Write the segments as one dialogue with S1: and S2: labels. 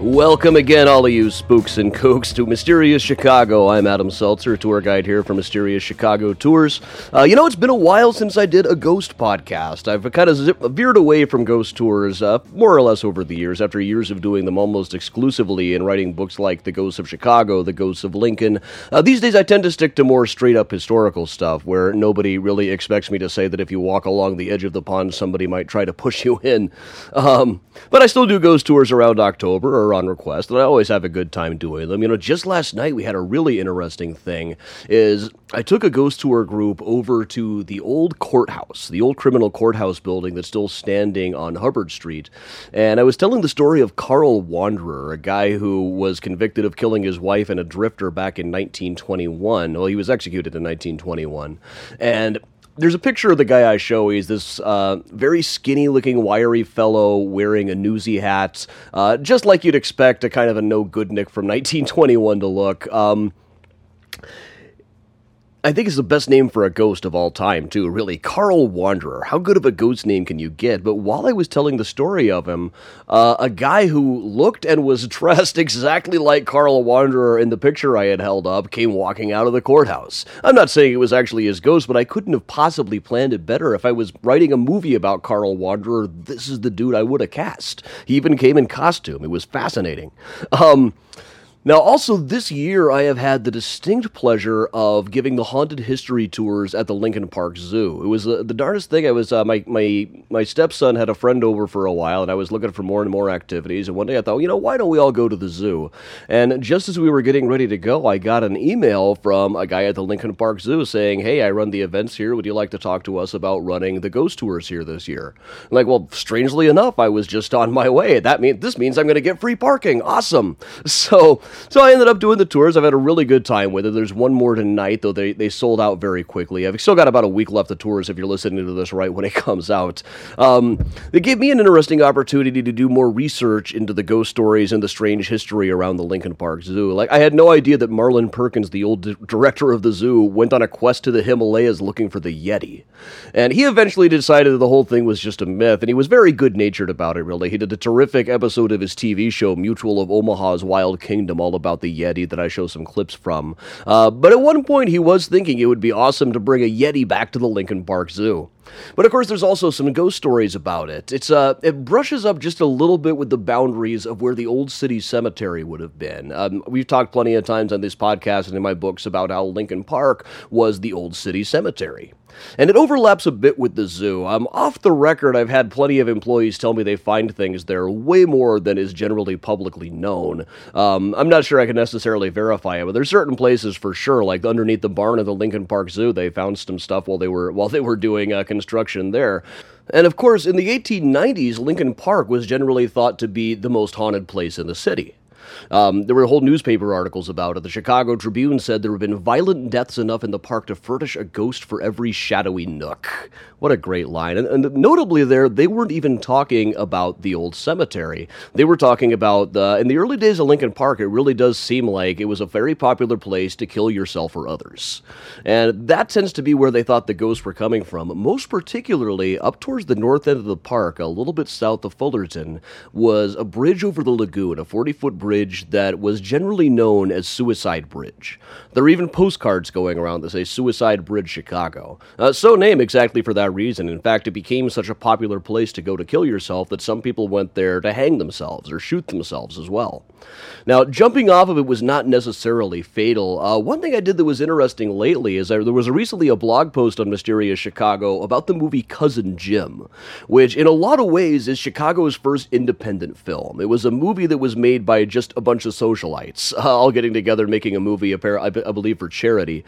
S1: Welcome again, all of you spooks and kooks, to Mysterious Chicago. I'm Adam Seltzer, tour guide here for Mysterious Chicago Tours. It's been a while since I did a ghost podcast. I've kind of veered away from ghost tours, more or less over the years, after years of doing them almost exclusively and writing books like The Ghosts of Chicago, The Ghosts of Lincoln. These days I tend to stick to more straight-up historical stuff, where nobody really expects me to say that if you walk along the edge of the pond, somebody might try to push you in. But I still do ghost tours around October, or on request, and I always have a good time doing them. Just last night we had a really interesting thing, is I took a ghost tour group over to the old courthouse, the old criminal courthouse building that's still standing on Hubbard Street, and I was telling the story of Carl Wanderer, a guy who was convicted of killing his wife and a drifter back in 1921. Well, he was executed in 1921, and there's a picture of the guy I show. He's this very skinny-looking, wiry fellow wearing a newsy hat, just like you'd expect a kind of a no-good-nick from 1921 to look. I think it's the best name for a ghost of all time, too, really. Carl Wanderer. How good of a ghost name can you get? But while I was telling the story of him, a guy who looked and was dressed exactly like Carl Wanderer in the picture I had held up came walking out of the courthouse. I'm not saying it was actually his ghost, but I couldn't have possibly planned it better. If I was writing a movie about Carl Wanderer, this is the dude I would have cast. He even came in costume. It was fascinating. Now, also this year, I have had the distinct pleasure of giving the haunted history tours at the Lincoln Park Zoo. It was the darndest thing. I was my stepson had a friend over for a while, and I was looking for more and more activities. And one day I thought, why don't we all go to the zoo? And just as we were getting ready to go, I got an email from a guy at the Lincoln Park Zoo saying, "Hey, I run the events here. Would you like to talk to us about running the ghost tours here this year?" I'm like, well, strangely enough, I was just on my way. This means I'm going to get free parking. Awesome. So I ended up doing the tours. I've had a really good time with it. There's one more tonight, though they sold out very quickly. I've still got about a week left of tours if you're listening to this right when it comes out. They gave me an interesting opportunity to do more research into the ghost stories and the strange history around the Lincoln Park Zoo. Like, I had no idea that Marlon Perkins, the old director of the zoo, went on a quest to the Himalayas looking for the Yeti. And he eventually decided that the whole thing was just a myth, and he was very good-natured about it, really. He did a terrific episode of his TV show, Mutual of Omaha's Wild Kingdom, all about the Yeti that I show some clips from. But at one point, he was thinking it would be awesome to bring a Yeti back to the Lincoln Park Zoo. But of course, there's also some ghost stories about it. It brushes up just a little bit with the boundaries of where the old city cemetery would have been. We've talked plenty of times on this podcast and in my books about how Lincoln Park was the old city cemetery. And it overlaps a bit with the zoo. Off the record, I've had plenty of employees tell me they find things there way more than is generally publicly known. I'm not sure I can necessarily verify it, but there's certain places for sure, like underneath the barn of the Lincoln Park Zoo, they found some stuff while they were doing construction there. And of course, in the 1890s, Lincoln Park was generally thought to be the most haunted place in the city. There were whole newspaper articles about it. The Chicago Tribune said there have been violent deaths enough in the park to furnish a ghost for every shadowy nook. What a great line. And notably there, they weren't even talking about the old cemetery. They were talking about, in the early days of Lincoln Park, it really does seem like it was a very popular place to kill yourself or others. And that tends to be where they thought the ghosts were coming from. Most particularly, up towards the north end of the park, a little bit south of Fullerton, was a bridge over the lagoon, a 40-foot bridge that was generally known as Suicide Bridge. There are even postcards going around that say Suicide Bridge Chicago. So named exactly for that reason. In fact, it became such a popular place to go to kill yourself that some people went there to hang themselves or shoot themselves as well. Now, jumping off of it was not necessarily fatal. One thing I did that was interesting lately is there was recently a blog post on Mysterious Chicago about the movie Cousin Jim, which in a lot of ways is Chicago's first independent film. It was a movie that was made by just a bunch of socialites, all getting together making a movie, I believe, for charity.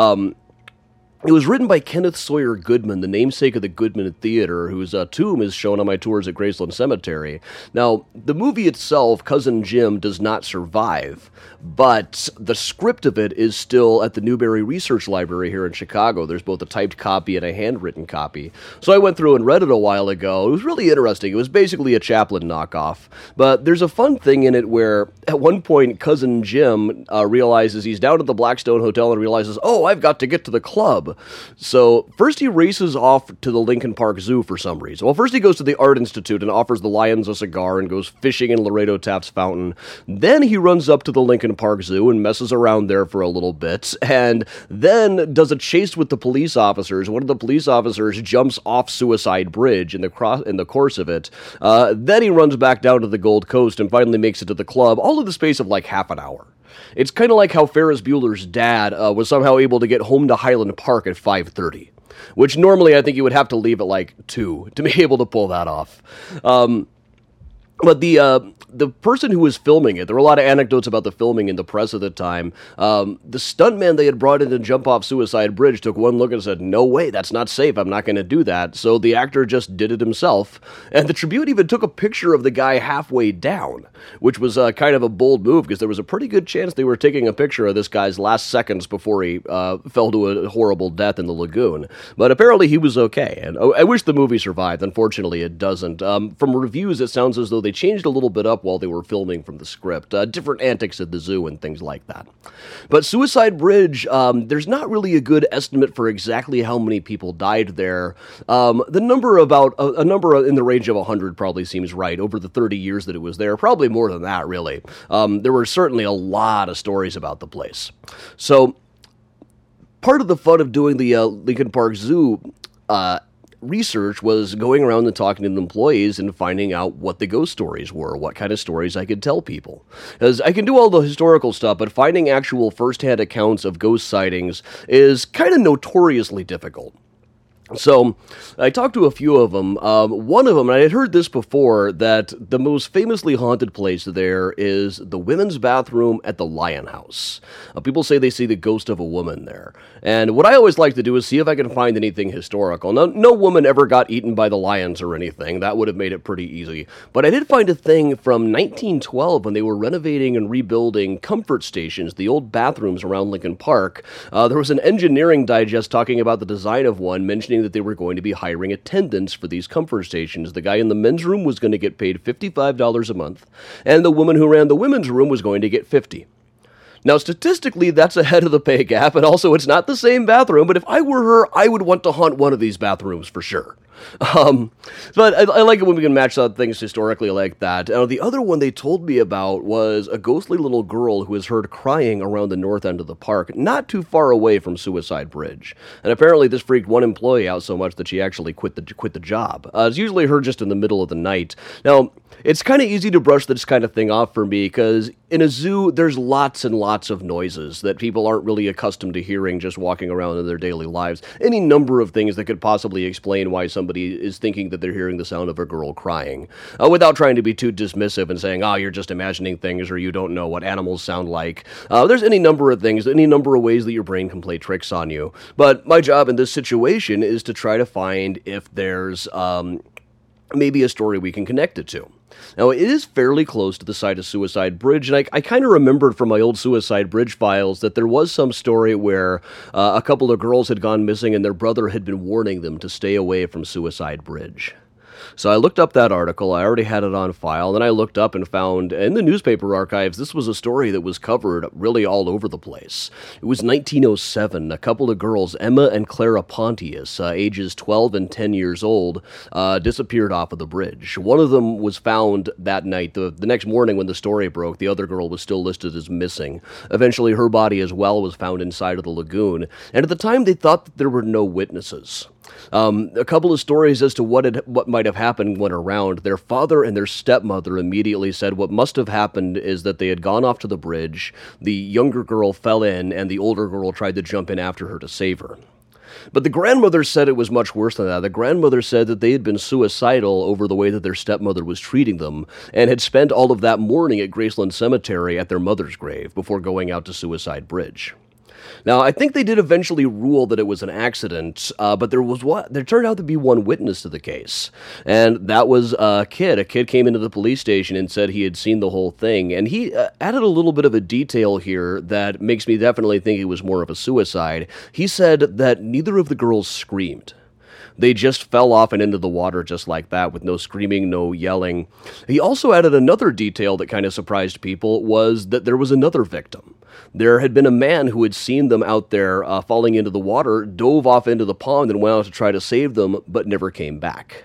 S1: It was written by Kenneth Sawyer Goodman, the namesake of the Goodman Theater, whose tomb is shown on my tours at Graceland Cemetery. Now, the movie itself, Cousin Jim, does not survive, but the script of it is still at the Newberry Research Library here in Chicago. There's both a typed copy and a handwritten copy. So I went through and read it a while ago. It was really interesting. It was basically a Chaplin knockoff. But there's a fun thing in it where, at one point, Cousin Jim realizes he's down at the Blackstone Hotel and realizes, oh, I've got to get to the club. club. So first he races off to the Lincoln Park Zoo for some reason. Well, first he goes to the Art Institute and offers the lions a cigar and goes fishing in Laredo Taft's fountain. Then he runs up to the Lincoln Park Zoo and messes around there for a little bit, and then does a chase with the police officers. One of the police officers jumps off Suicide Bridge in the course of it. Then he runs back down to the Gold Coast and finally makes it to the club, all in the space of like half an hour. It's kind of like how Ferris Bueller's dad was somehow able to get home to Highland Park at 5:30, which normally I think you would have to leave at like 2 to be able to pull that off. But the person who was filming it, there were a lot of anecdotes about the filming in the press at the time. The stuntman they had brought in to jump off Suicide Bridge took one look and said, "No way, that's not safe. I'm not going to do that." So the actor just did it himself. And the Tribune even took a picture of the guy halfway down, which was kind of a bold move because there was a pretty good chance they were taking a picture of this guy's last seconds before he fell to a horrible death in the lagoon. But apparently he was okay. And I wish the movie survived. Unfortunately, it doesn't. From reviews, it sounds as though they changed a little bit up while they were filming from the script, different antics at the zoo and things like that. But Suicide Bridge, there's not really a good estimate for exactly how many people died there. The number about a number in the range of 100 probably seems right over the 30 years that it was there. Probably more than that, really. There were certainly a lot of stories about the place. So part of the fun of doing the Lincoln Park Zoo research was going around and talking to the employees and finding out what the ghost stories were, what kind of stories I could tell people. Because I can do all the historical stuff, but finding actual first-hand accounts of ghost sightings is kind of notoriously difficult. So, I talked to a few of them. One of them, and I had heard this before, that the most famously haunted place there is the women's bathroom at the Lion House. People say they see the ghost of a woman there. And what I always like to do is see if I can find anything historical. Now, no woman ever got eaten by the lions or anything. That would have made it pretty easy. But I did find a thing from 1912 when they were renovating and rebuilding comfort stations, the old bathrooms around Lincoln Park. There was an engineering digest talking about the design of one, mentioning that they were going to be hiring attendants for these comfort stations. The guy in the men's room was going to get paid $55 a month, and the woman who ran the women's room was going to get $50. Now, statistically, that's ahead of the pay gap, and also it's not the same bathroom, but if I were her, I would want to haunt one of these bathrooms for sure. But I like it when we can match up things historically like that. The other one they told me about was a ghostly little girl who was heard crying around the north end of the park, not too far away from Suicide Bridge. And apparently this freaked one employee out so much that she actually quit the job. It's usually heard just in the middle of the night. Now, it's kind of easy to brush this kind of thing off for me because in a zoo, there's lots and lots of noises that people aren't really accustomed to hearing just walking around in their daily lives. Any number of things that could possibly explain why somebody is thinking that they're hearing the sound of a girl crying, without trying to be too dismissive and saying, you're just imagining things or you don't know what animals sound like. There's any number of things, any number of ways that your brain can play tricks on you. But my job in this situation is to try to find if there's maybe a story we can connect it to. Now, it is fairly close to the site of Suicide Bridge, and I kind of remembered from my old Suicide Bridge files that there was some story where a couple of girls had gone missing and their brother had been warning them to stay away from Suicide Bridge. So I looked up that article, I already had it on file, then I looked up and found in the newspaper archives this was a story that was covered really all over the place. It was 1907, a couple of girls, Emma and Clara Pontius, ages 12 and 10 years old, disappeared off of the bridge. One of them was found that night. The next morning when the story broke, the other girl was still listed as missing. Eventually her body as well was found inside of the lagoon, and at the time they thought that there were no witnesses. A couple of stories as to what might have happened went around. Their father and their stepmother immediately said what must have happened is that they had gone off to the bridge, the younger girl fell in, and the older girl tried to jump in after her to save her. But the grandmother said it was much worse than that. The grandmother said that they had been suicidal over the way that their stepmother was treating them, and had spent all of that mourning at Graceland Cemetery at their mother's grave before going out to Suicide Bridge. Now, I think they did eventually rule that it was an accident, but there turned out to be one witness to the case, and that was a kid. A kid came into the police station and said he had seen the whole thing, and he added a little bit of a detail here that makes me definitely think it was more of a suicide. He said that neither of the girls screamed. They just fell off and into the water just like that, with no screaming, no yelling. He also added another detail that kind of surprised people, was that there was another victim. There had been a man who had seen them out there falling into the water, dove off into the pond and went out to try to save them, but never came back.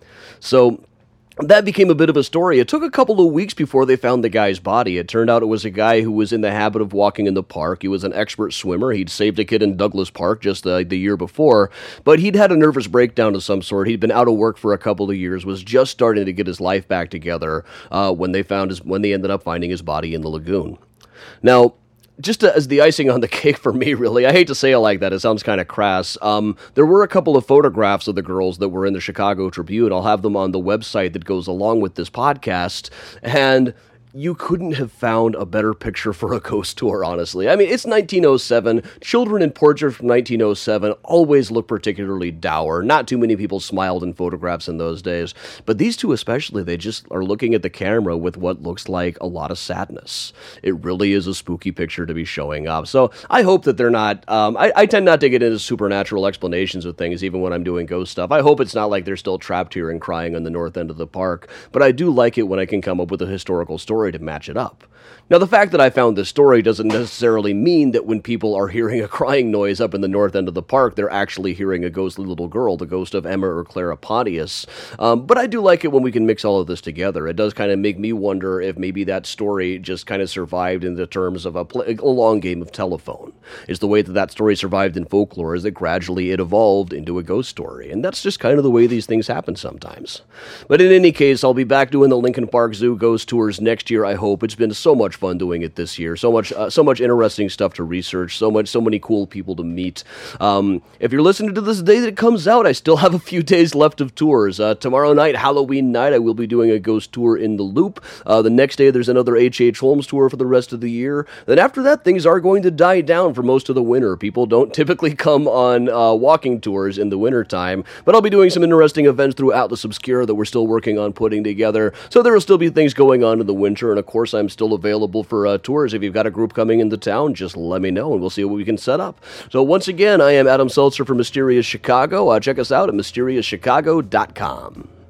S1: So that became a bit of a story. It took a couple of weeks before they found the guy's body. It turned out it was a guy who was in the habit of walking in the park. He was an expert swimmer. He'd saved a kid in Douglas Park just the year before, but he'd had a nervous breakdown of some sort. He'd been out of work for a couple of years, was just starting to get his life back together when they ended up finding his body in the lagoon. Now, just as the icing on the cake for me, really, I hate to say it like that, it sounds kind of crass. There were a couple of photographs of the girls that were in the Chicago Tribune. I'll have them on the website that goes along with this podcast, and you couldn't have found a better picture for a ghost tour, honestly. I mean, it's 1907. Children in portraits from 1907 always look particularly dour. Not too many people smiled in photographs in those days. But these two especially, they just are looking at the camera with what looks like a lot of sadness. It really is a spooky picture to be showing up. So I hope that they're not... I tend not to get into supernatural explanations of things, even when I'm doing ghost stuff. I hope it's not like they're still trapped here and crying on the north end of the park. But I do like it when I can come up with a historical story to match it up. Now, the fact that I found this story doesn't necessarily mean that when people are hearing a crying noise up in the north end of the park, they're actually hearing a ghostly little girl, the ghost of Emma or Clara Pontius. But I do like it when we can mix all of this together. It does kind of make me wonder if maybe that story just kind of survived in the terms of a long game of telephone. Is the way that story survived in folklore is that gradually it evolved into a ghost story. And that's just kind of the way these things happen sometimes. But in any case, I'll be back doing the Lincoln Park Zoo ghost tours next year, I hope. It's been so much fun doing it this year. So much interesting stuff to research. So many cool people to meet. If you're listening to this day that it comes out, I still have a few days left of tours. Tomorrow night, Halloween night, I will be doing a ghost tour in the Loop. The next day, there's another H.H. Holmes tour for the rest of the year. Then after that, things are going to die down for most of the winter. People don't typically come on walking tours in the wintertime, but I'll be doing some interesting events through Atlas Obscura that we're still working on putting together. So there will still be things going on in the winter, and of course, I'm still available for tours. If you've got a group coming into town, just let me know, and we'll see what we can set up. So once again, I am Adam Seltzer from Mysterious Chicago. Check us out at mysteriouschicago.com.